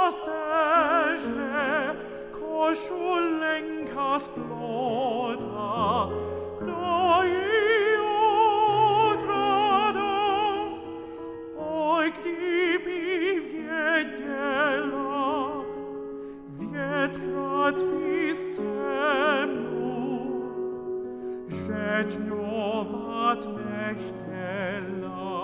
paseže, košulenka sploda, da i ogradom, oj, gdje bi vjedela, vjetrat bi se mnu, žeđnjovat ne htjela.